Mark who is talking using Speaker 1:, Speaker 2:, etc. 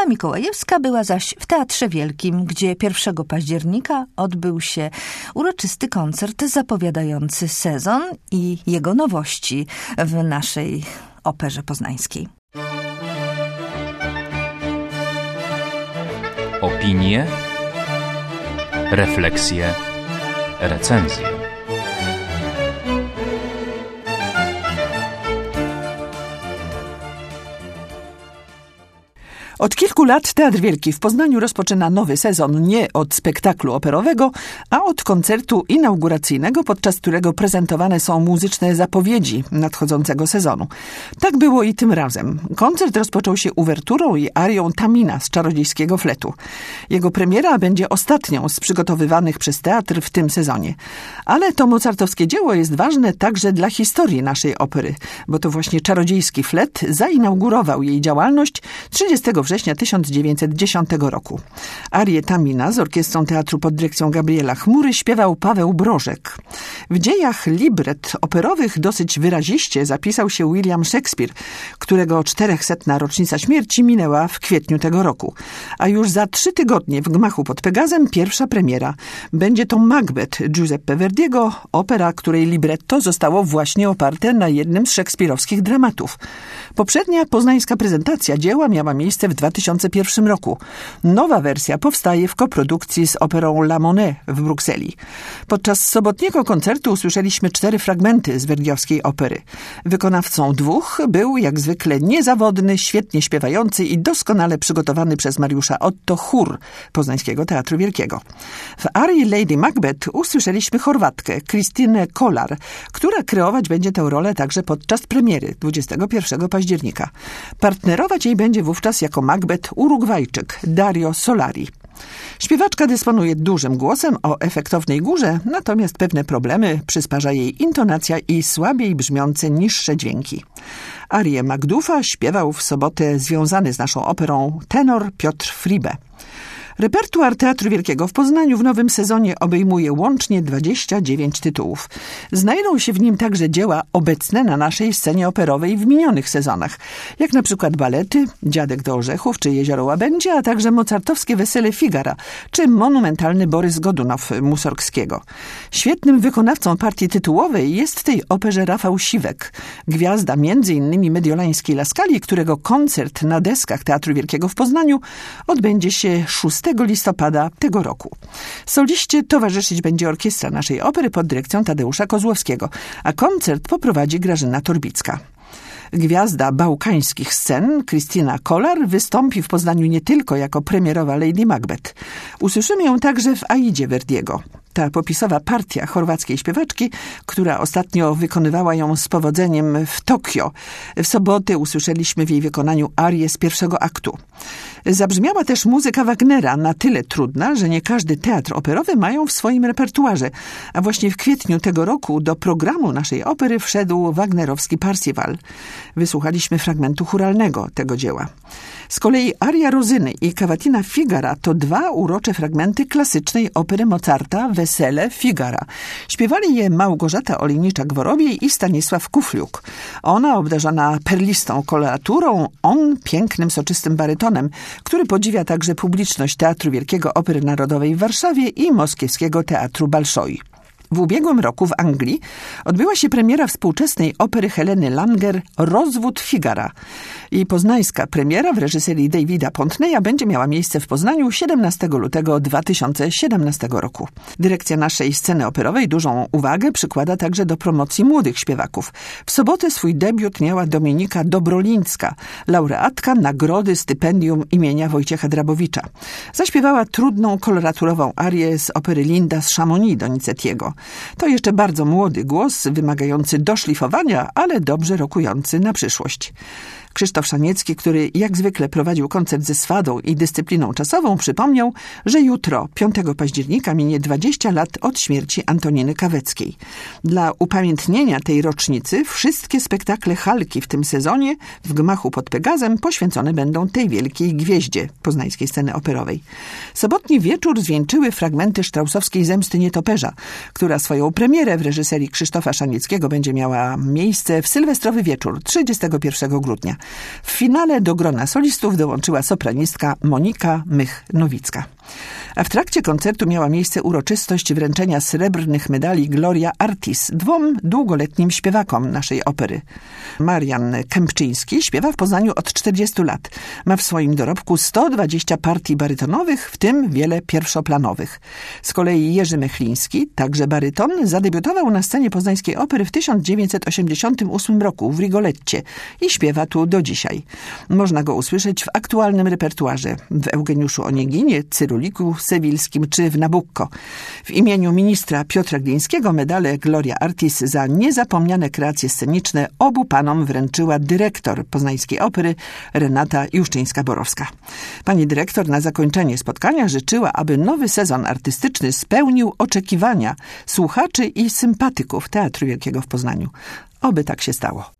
Speaker 1: Hala Mikołajewska była zaś w Teatrze Wielkim, gdzie 1 października odbył się uroczysty koncert zapowiadający sezon i jego nowości w naszej Operze Poznańskiej.
Speaker 2: Opinie, refleksje, recenzje.
Speaker 3: Od kilku lat Teatr Wielki w Poznaniu rozpoczyna nowy sezon nie od spektaklu operowego, a od koncertu inauguracyjnego, podczas którego prezentowane są muzyczne zapowiedzi nadchodzącego sezonu. Tak było i tym razem. Koncert rozpoczął się uwerturą i arią Tamina z Czarodziejskiego Fletu. Jego premiera będzie ostatnią z przygotowywanych przez teatr w tym sezonie. Ale to mozartowskie dzieło jest ważne także dla historii naszej opery, bo to właśnie Czarodziejski Flet zainaugurował jej działalność 30 września 1910 roku. Arię Tamina z orkiestrą teatru pod dyrekcją Gabriela Chmury śpiewał Paweł Brożek. W dziejach libret operowych dosyć wyraziście zapisał się William Shakespeare, którego 400. rocznica śmierci minęła w kwietniu tego roku. A już za 3 tygodnie w gmachu pod Pegazem pierwsza premiera. Będzie to Macbeth Giuseppe Verdiego, opera, której libretto zostało właśnie oparte na jednym z szekspirowskich dramatów. Poprzednia poznańska prezentacja dzieła miała miejsce w 2001 roku. Nowa wersja powstaje w koprodukcji z operą La Monnaie w Brukseli. Podczas sobotniego koncertu usłyszeliśmy 4 fragmenty z verdiowskiej opery. Wykonawcą 2 był jak zwykle niezawodny, świetnie śpiewający i doskonale przygotowany przez Mariusza Otto chór Poznańskiego Teatru Wielkiego. W arii Lady Macbeth usłyszeliśmy Chorwatkę Kristynę Kolar, która kreować będzie tę rolę także podczas premiery 21 października. Partnerować jej będzie wówczas jako Macbeth Urugwajczyk Dario Solari. Śpiewaczka dysponuje dużym głosem o efektownej górze, natomiast pewne problemy przysparza jej intonacja i słabiej brzmiące niższe dźwięki. Arię Macduffa śpiewał w sobotę związany z naszą operą tenor Piotr Fribe. Repertuar Teatru Wielkiego w Poznaniu w nowym sezonie obejmuje łącznie 29 tytułów. Znajdą się w nim także dzieła obecne na naszej scenie operowej w minionych sezonach, jak na przykład balety Dziadek do Orzechów czy Jezioro Łabędzie, a także mozartowskie Wesele Figara czy monumentalny Borys Godunow Mussorgskiego. Świetnym wykonawcą partii tytułowej jest w tej operze Rafał Siwek, gwiazda m.in. mediolańskiej Laskali, którego koncert na deskach Teatru Wielkiego w Poznaniu odbędzie się 6 listopada tego roku. Soliście towarzyszyć będzie orkiestra naszej opery pod dyrekcją Tadeusza Kozłowskiego, a koncert poprowadzi Grażyna Torbicka. Gwiazda bałkańskich scen, Krystyna Kolar, wystąpi w Poznaniu nie tylko jako premierowa Lady Macbeth. Usłyszymy ją także w Aidzie Verdiego. Ta popisowa partia chorwackiej śpiewaczki, która ostatnio wykonywała ją z powodzeniem w Tokio. W sobotę usłyszeliśmy w jej wykonaniu arię z pierwszego aktu. Zabrzmiała też muzyka Wagnera, na tyle trudna, że nie każdy teatr operowy ma ją w swoim repertuarze. A właśnie w kwietniu tego roku do programu naszej opery wszedł wagnerowski Parsifal. Wysłuchaliśmy fragmentu chóralnego tego dzieła. Z kolei aria Rozyny i Cavatina Figara to 2 urocze fragmenty klasycznej opery Mozarta Wesele Figara. Śpiewali je Małgorzata Olejniczak-Worobiej i Stanisław Kufliuk. Ona obdarzona perlistą koloraturą, on pięknym, soczystym barytonem, który podziwia także publiczność Teatru Wielkiego Opery Narodowej w Warszawie i Moskiewskiego Teatru Balszoi. W ubiegłym roku w Anglii odbyła się premiera współczesnej opery Heleny Langer Rozwód Figara. Jej poznańska premiera w reżyserii Davida Pontneya będzie miała miejsce w Poznaniu 17 lutego 2017 roku. Dyrekcja naszej sceny operowej dużą uwagę przykłada także do promocji młodych śpiewaków. W sobotę swój debiut miała Dominika Dobrolińska, laureatka nagrody stypendium imienia Wojciecha Drabowicza. Zaśpiewała trudną, koloraturową arię z opery Linda z Chamonix Donizettiego. To jeszcze bardzo młody głos, wymagający doszlifowania, ale dobrze rokujący na przyszłość. Krzysztof Szaniecki, który jak zwykle prowadził koncert ze swadą i dyscypliną czasową, przypomniał, że jutro, 5 października, minie 20 lat od śmierci Antoniny Kaweckiej. Dla upamiętnienia tej rocznicy wszystkie spektakle Halki w tym sezonie w gmachu pod Pegazem poświęcone będą tej wielkiej gwieździe poznańskiej sceny operowej. Sobotni wieczór zwieńczyły fragmenty sztrausowskiej Zemsty Nietoperza, która swoją premierę w reżyserii Krzysztofa Szanieckiego będzie miała miejsce w sylwestrowy wieczór 31 grudnia. W finale do grona solistów dołączyła sopranistka Monika Mych-Nowicka. A w trakcie koncertu miała miejsce uroczystość wręczenia srebrnych medali Gloria Artis 2 długoletnim śpiewakom naszej opery. Marian Kępczyński śpiewa w Poznaniu od 40 lat. Ma w swoim dorobku 120 partii barytonowych, w tym wiele pierwszoplanowych. Z kolei Jerzy Mechliński, także baryton, zadebiutował na scenie poznańskiej opery w 1988 roku w Rigoletcie i śpiewa tu do dzisiaj. Można go usłyszeć w aktualnym repertuarze, w Eugeniuszu Onieginie, Cyruliku Sewilskim czy w Nabucco. W imieniu ministra Piotra Glińskiego medale Gloria Artis za niezapomniane kreacje sceniczne obu panom wręczyła dyrektor Poznańskiej Opery Renata Juszczyńska-Borowska. Pani dyrektor na zakończenie spotkania życzyła, aby nowy sezon artystyczny spełnił oczekiwania słuchaczy i sympatyków Teatru Wielkiego w Poznaniu. Oby tak się stało.